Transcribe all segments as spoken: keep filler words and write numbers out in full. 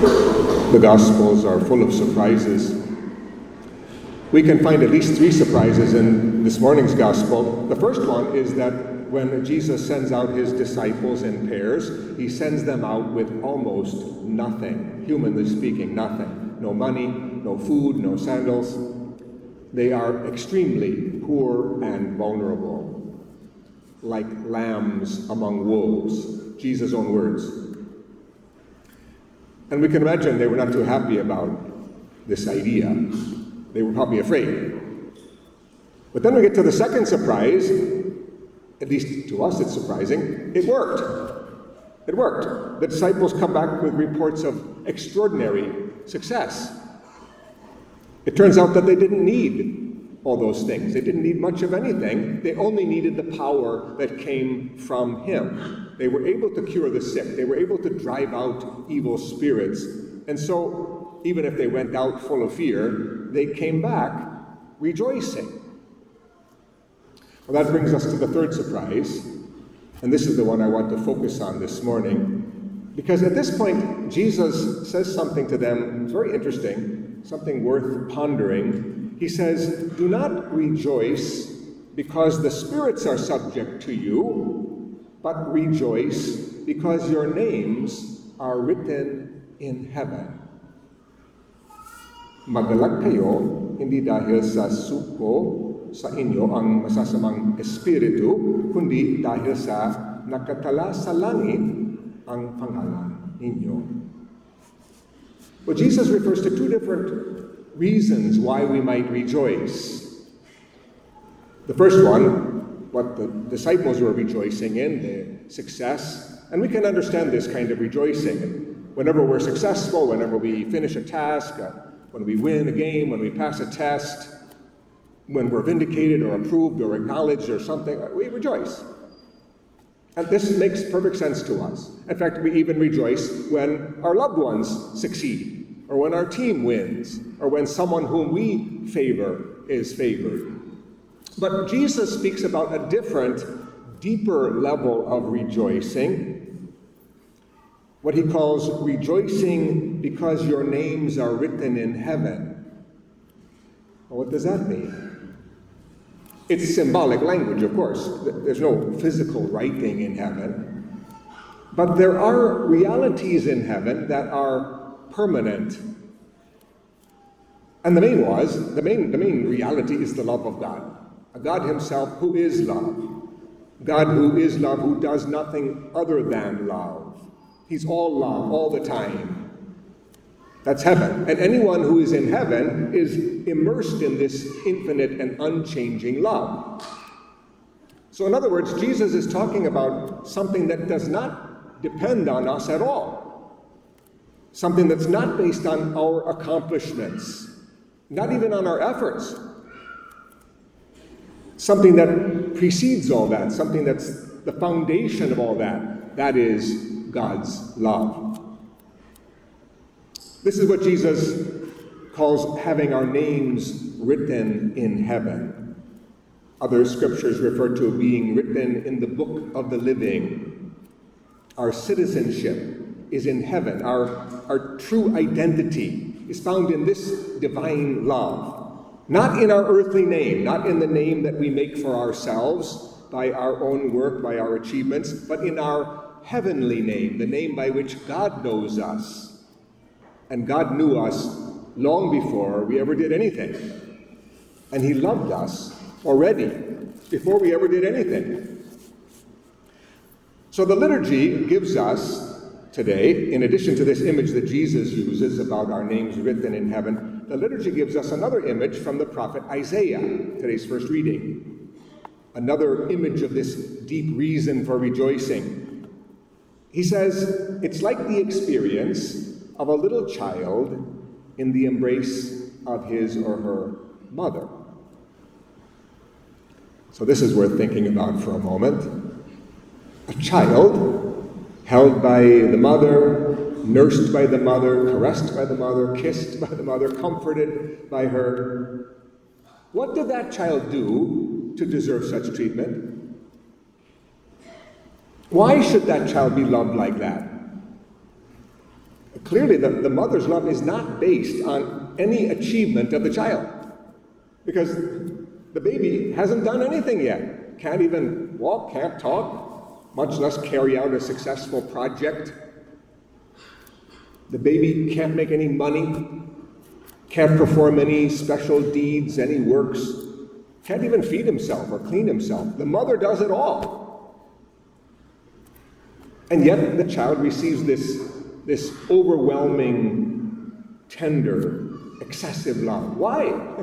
The Gospels are full of surprises. We can find at least three surprises in this morning's Gospel. The first one is that when Jesus sends out his disciples in pairs, he sends them out with almost nothing, humanly speaking, nothing. No money, no food, no sandals. They are extremely poor and vulnerable, like lambs among wolves, Jesus' own words. And we can imagine they were not too happy about this idea. They were probably afraid. But then we get to the second surprise. At least to us it's surprising. It worked. It worked. The disciples come back with reports of extraordinary success. It turns out that they didn't need all those things. They didn't need much of anything. They only needed the power that came from him. They were able to cure the sick. They were able to drive out evil spirits. And so, even if they went out full of fear, they came back rejoicing. Well, that brings us to the third surprise, and this is the one I want to focus on this morning, because at this point, Jesus says something to them. It's very interesting, something worth pondering. He says, "Do not rejoice because the spirits are subject to you, but rejoice because your names are written in heaven." Magalak kayo, hindi dahil sa suko sa inyo ang masasamang espiritu, kundi dahil sa nakatala sa langit ang pangalan ninyo. Well, Jesus refers to two different reasons why we might rejoice. The first one, what the disciples were rejoicing in, the success, and we can understand this kind of rejoicing. Whenever we're successful, whenever we finish a task, uh, when we win a game, when we pass a test, when we're vindicated or approved or acknowledged or something, we rejoice. And this makes perfect sense to us. In fact, we even rejoice when our loved ones succeed, or when our team wins, or when someone whom we favor is favored. But Jesus speaks about a different, deeper level of rejoicing, what he calls rejoicing because your names are written in heaven. Well, what does that mean? It's symbolic language, of course. There's no physical writing in heaven. But there are realities in heaven that are permanent. And the main was, the main, the main reality is the love of God. A God himself who is love. God who is love, who does nothing other than love. He's all love, all the time. That's heaven. And anyone who is in heaven is immersed in this infinite and unchanging love. So in other words, Jesus is talking about something that does not depend on us at all. Something that's not based on our accomplishments, not even on our efforts. Something that precedes all that, something that's the foundation of all that. That is God's love. This is what Jesus calls having our names written in heaven. Other scriptures refer to being written in the book of the living. Our citizenship is in heaven. Our, our true identity is found in this divine love. Not in our earthly name, not in the name that we make for ourselves by our own work, by our achievements, but in our heavenly name, the name by which God knows us. And God knew us long before we ever did anything. And he loved us already before we ever did anything. So the liturgy gives us today, in addition to this image that Jesus uses about our names written in heaven, the liturgy gives us another image from the prophet Isaiah, today's first reading. Another image of this deep reason for rejoicing. He says, it's like the experience of a little child in the embrace of his or her mother. So this is worth thinking about for a moment. A child held by the mother, nursed by the mother, caressed by the mother, kissed by the mother, comforted by her. What did that child do to deserve such treatment? Why should that child be loved like that? Clearly, the, the mother's love is not based on any achievement of the child, because the baby hasn't done anything yet. Can't even walk, can't talk, much less carry out a successful project. The baby can't make any money, can't perform any special deeds, any works, can't even feed himself or clean himself. The mother does it all. And yet the child receives this, this overwhelming, tender, excessive love. Why?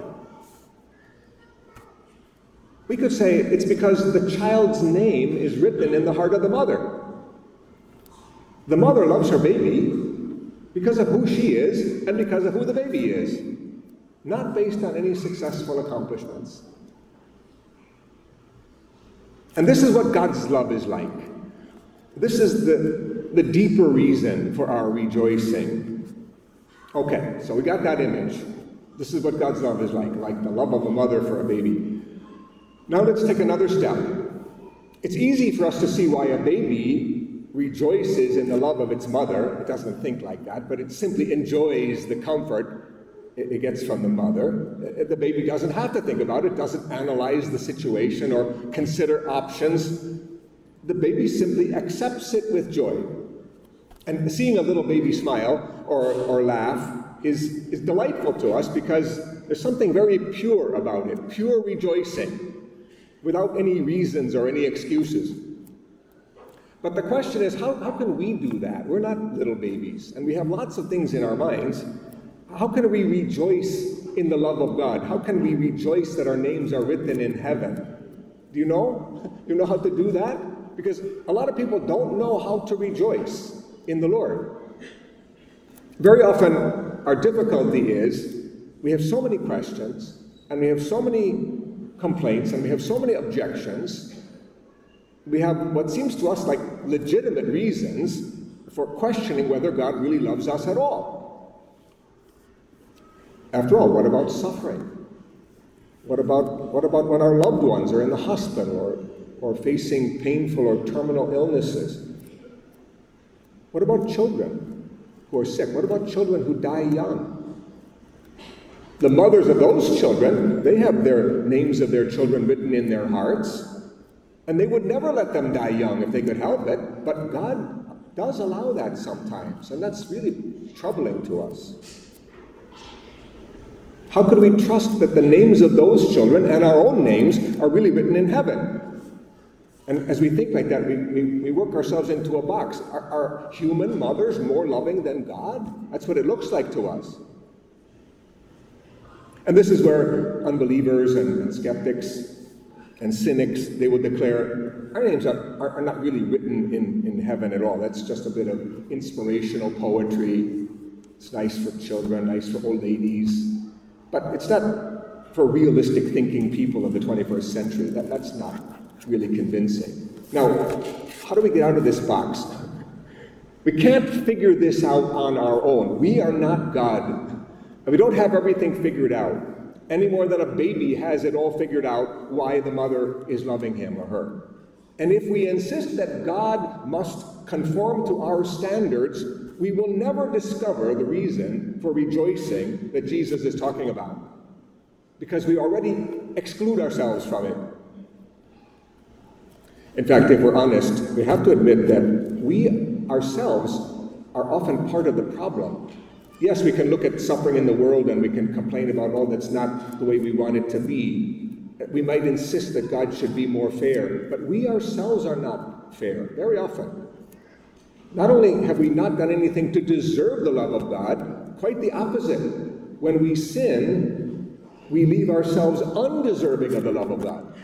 We could say it's because the child's name is written in the heart of the mother. The mother loves her baby because of who she is and because of who the baby is, not based on any successful accomplishments. And this is what God's love is like. This is the, the deeper reason for our rejoicing. Okay, so we got that image. This is what God's love is like, like the love of a mother for a baby. Now let's take another step. It's easy for us to see why a baby rejoices in the love of its mother. It doesn't think like that, but it simply enjoys the comfort it gets from the mother. The baby doesn't have to think about it, doesn't analyze the situation or consider options. The baby simply accepts it with joy. And seeing a little baby smile or, or laugh is, is delightful to us because there's something very pure about it, pure rejoicing, without any reasons or any excuses. But the question is, how, how can we do that? We're not little babies, and we have lots of things in our minds. How can we rejoice in the love of God? How can we rejoice that our names are written in heaven? Do you know? Do you know how to do that? Because a lot of people don't know how to rejoice in the Lord. Very often, our difficulty is we have so many questions, and we have so many complaints, and we have so many objections. We have what seems to us like legitimate reasons for questioning whether God really loves us at all. After all, what about suffering? What about, what about when our loved ones are in the hospital or, or facing painful or terminal illnesses? What about children who are sick? What about children who die young? The mothers of those children, they have their names of their children written in their hearts, and they would never let them die young if they could help it, but God does allow that sometimes, and that's really troubling to us. How could we trust that the names of those children and our own names are really written in heaven? And as we think like that, we, we, we work ourselves into a box. Are, are human mothers more loving than God? That's what it looks like to us. And this is where unbelievers and, and skeptics and cynics, they will declare, our names are, are, are not really written in, in heaven at all. That's just a bit of inspirational poetry. It's nice for children, nice for old ladies. But it's not for realistic thinking people of the twenty-first century. That, that's not really convincing. Now, how do we get out of this box? We can't figure this out on our own. We are not God. And we don't have everything figured out, any more than a baby has it all figured out why the mother is loving him or her. And if we insist that God must conform to our standards, we will never discover the reason for rejoicing that Jesus is talking about, because we already exclude ourselves from it. In fact, if we're honest, we have to admit that we ourselves are often part of the problem. Yes, we can look at suffering in the world and we can complain about, oh, that's not the way we want it to be. We might insist that God should be more fair, but we ourselves are not fair, very often. Not only have we not done anything to deserve the love of God, quite the opposite. When we sin, we leave ourselves undeserving of the love of God.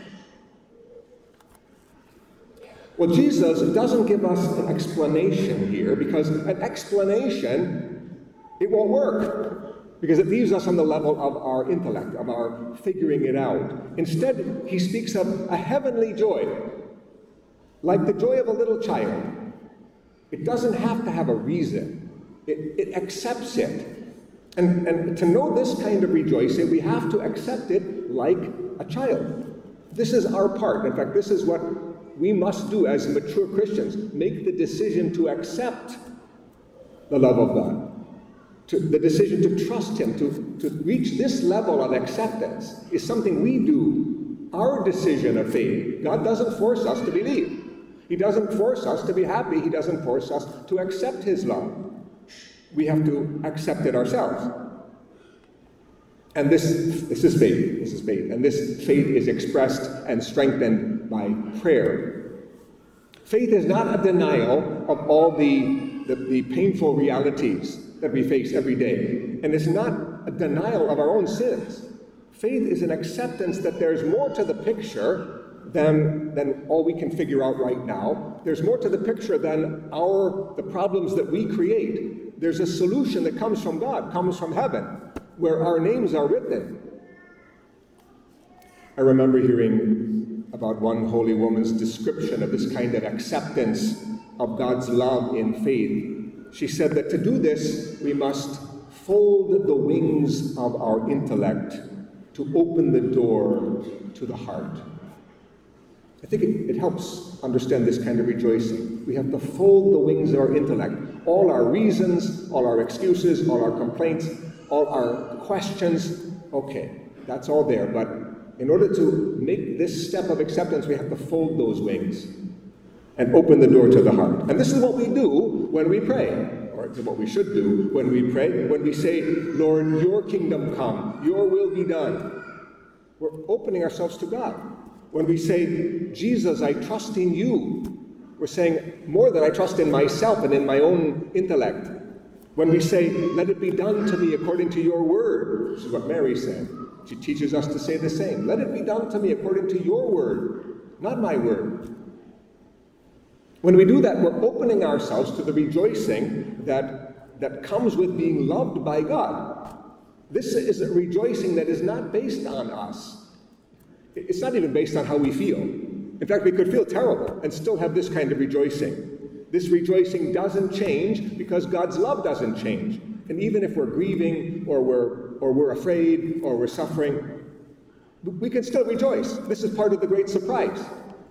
Well, Jesus doesn't give us an explanation here, because an explanation, it won't work, because it leaves us on the level of our intellect, of our figuring it out. Instead, he speaks of a heavenly joy, like the joy of a little child. It doesn't have to have a reason. It, it accepts it. And, and to know this kind of rejoicing, we have to accept it like a child. This is our part. In fact, this is what we must do as mature Christians. Make the decision to accept the love of God. To, the decision to trust Him, to, to reach this level of acceptance is something we do. Our decision of faith. God doesn't force us to believe. He doesn't force us to be happy. He doesn't force us to accept His love. We have to accept it ourselves. And this, this is faith. This is faith. And this faith is expressed and strengthened by prayer. Faith is not a denial of all the, the, the painful realities that we face every day. And it's not a denial of our own sins. Faith is an acceptance that there's more to the picture than, than all we can figure out right now. There's more to the picture than our the problems that we create. There's a solution that comes from God, comes from heaven, where our names are written. I remember hearing about one holy woman's description of this kind of acceptance of God's love in faith. She said that to do this, we must fold the wings of our intellect to open the door to the heart. I think it, it helps understand this kind of rejoicing. We have to fold the wings of our intellect. All our reasons, all our excuses, all our complaints, all our questions, okay, that's all there. But in order to make this step of acceptance, we have to fold those wings and open the door to the heart. And this is what we do when we pray, or it's what we should do when we pray, when we say, Lord, your kingdom come, your will be done. We're opening ourselves to God. When we say, Jesus, I trust in you, we're saying more than I trust in myself and in my own intellect. When we say, let it be done to me according to your word, this is what Mary said. She teaches us to say the same. Let it be done to me according to your word, not my word. When we do that, we're opening ourselves to the rejoicing that, that comes with being loved by God. This is a rejoicing that is not based on us. It's not even based on how we feel. In fact, we could feel terrible and still have this kind of rejoicing. This rejoicing doesn't change because God's love doesn't change. And even if we're grieving or we're, or we're afraid or we're suffering, we can still rejoice. This is part of the great surprise.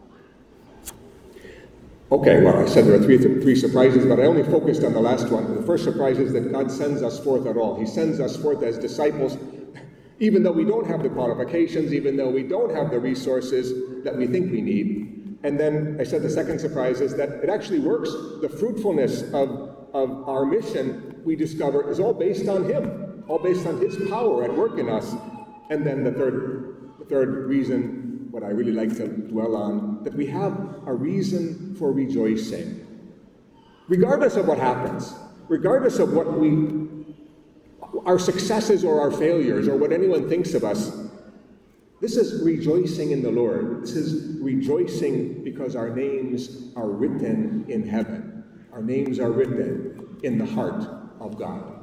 Okay, well, I said there are three, three surprises, but I only focused on the last one. The first surprise is that God sends us forth at all. He sends us forth as disciples, even though we don't have the qualifications, even though we don't have the resources that we think we need. And then I said the second surprise is that it actually works. The fruitfulness of, of our mission, we discover, is all based on Him, all based on His power at work in us. And then the third, the third reason, what I really like to dwell on, that we have a reason for rejoicing. Regardless of what happens, regardless of what we, our successes or our failures or what anyone thinks of us, this is rejoicing in the Lord. This is rejoicing because our names are written in heaven. Our names are written in the heart of God.